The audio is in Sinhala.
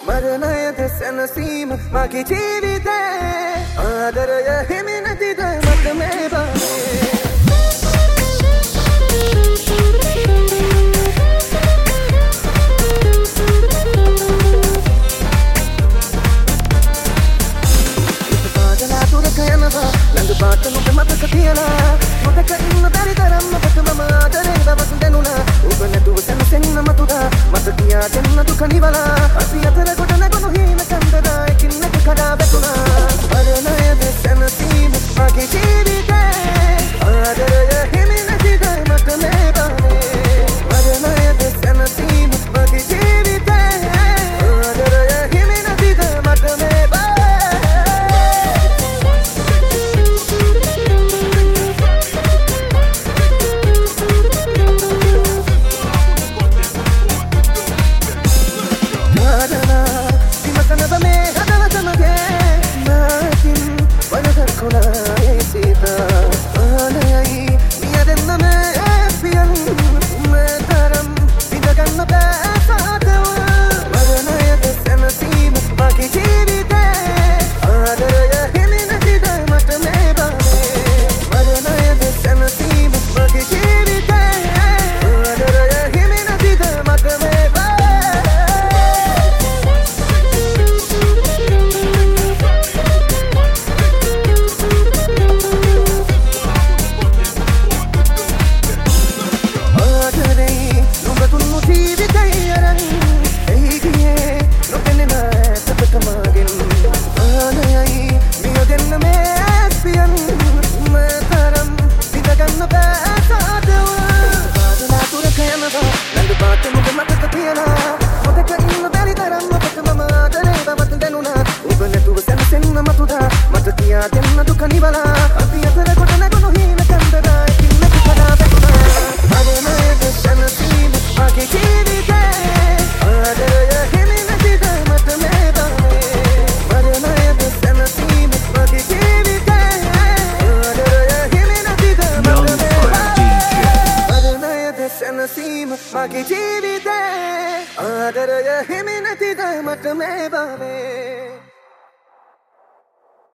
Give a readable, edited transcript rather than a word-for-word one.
මරණයද සැනසීම මගේ ජීවිතේ ආදරය හිමි නැතිද මට මේ බවේ ළඟ පාට නුඹ මතක තියලා මතක ඉන්න බැරි තරම් ඔබට මම ආදරේ දවස් දෙනුණා ඔබ නැතුව සැනසෙන්න මතුදා මට කියා දෙන්න දුක නිවලා අපි අතර කොට නැගුණු හීන කන්දරා එකින් එක කඩා වැටුණා මරණයද සැනසීම මගේ ජීවිතේ ආදරය හිමි නැතිද මට මේ බවේ මරණයද සැනසීම මගේ ජීවිතේ ආදරය හිමි නැතිද මට මේ බවේ මගේ ජීවිතේ ආදරය හිමි නැතිද මට මේ බවේ